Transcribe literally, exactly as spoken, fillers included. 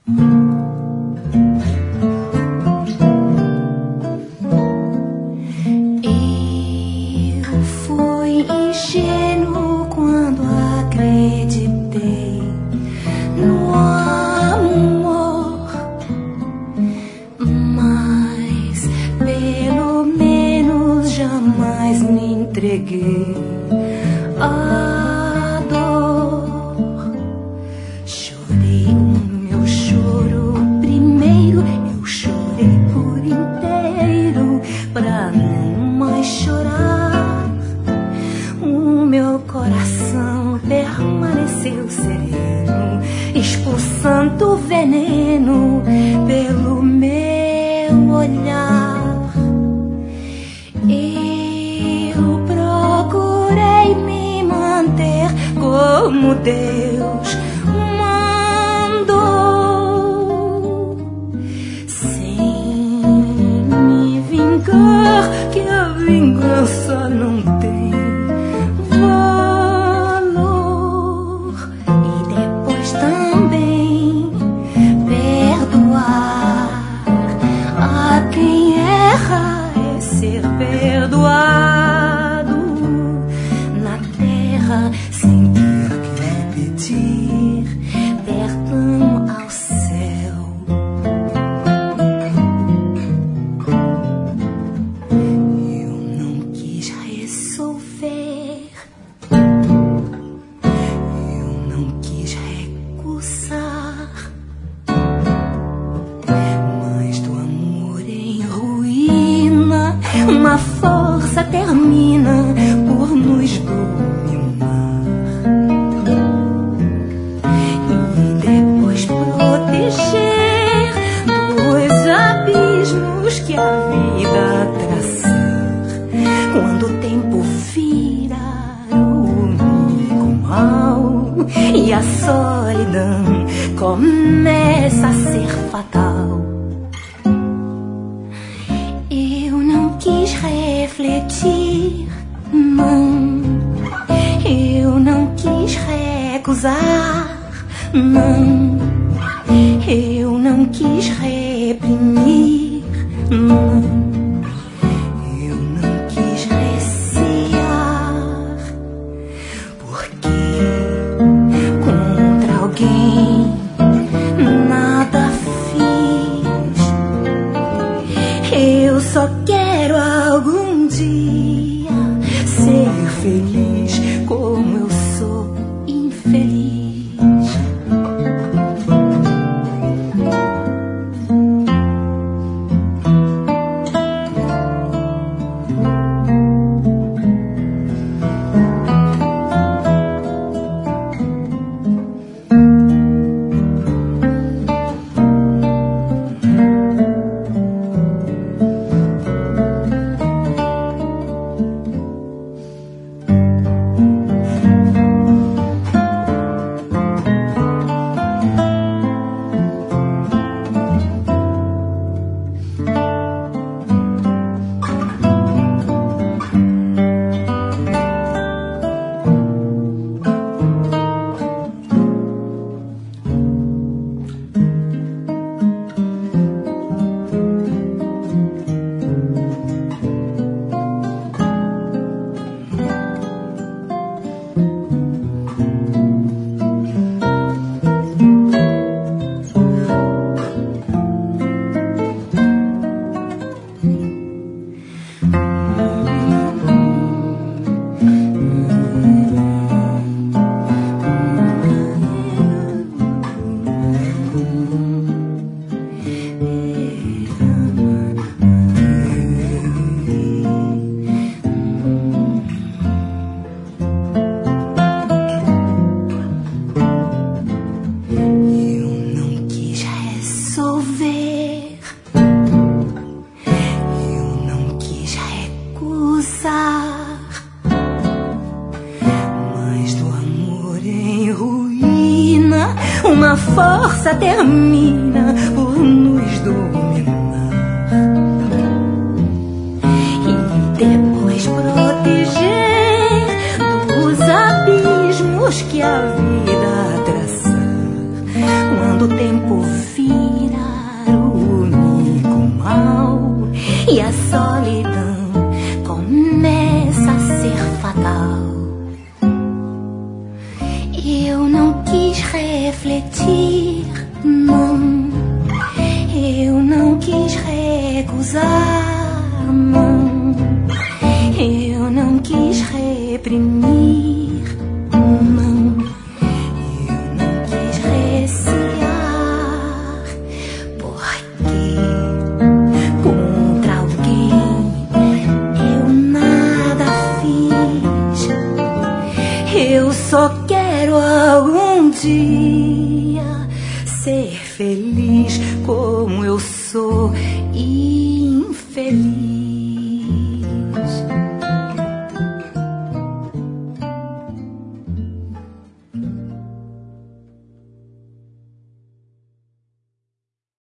Eu fui ingênuo quando acreditei no amor, mas pelo menos jamais me entreguei à dor. Chorei o meu choro primeiro, eu chorei por inteiro pra não mais chorar. O meu coração permaneceu sereno, expulsando o veneno pelo meu olhar. Eu procurei me manter como Deus mandou, sem me vingar, que a vingança não tem valor. E depois também perdoar a quem erra é ser perdoado na terra, sem ter que pedir perdão ao céu. Eu não quis resolver, eu não quis recusar, mas do amor em ruína uma força termina por nos dominar e depois proteger dos abismos que a vida traçar. Quando o tempo virar o único mal e a solidão começa a ser fatal, eu não quis refletir, não. Eu não quis recusar, não. Eu não quis reprimir, não. Eu não quis recear, porque contra alguém nada fiz. Eu só quero algum dia ser feliz como eu sou infeliz. Uma força termina por nos dominar e depois proteger dos abismos que a vida traçar. Quando o tempo fica pesar a mão. Eu não quis reprimir, não. Eu não quis recear, porque contra alguém eu nada fiz. Eu só quero algum dia ser feliz como eu sou infeliz.